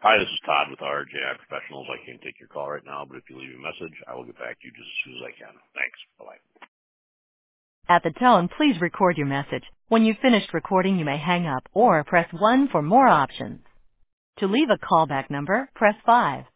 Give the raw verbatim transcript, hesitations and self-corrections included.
Hi, this is Todd with R J I Professionals. I can't take your call right now, but if you leave a message, I will get back to you just as soon as I can. Thanks. Bye-bye. At the tone, please record your message. When you've finished recording, you may hang up or press one for more options. To leave a callback number, press five.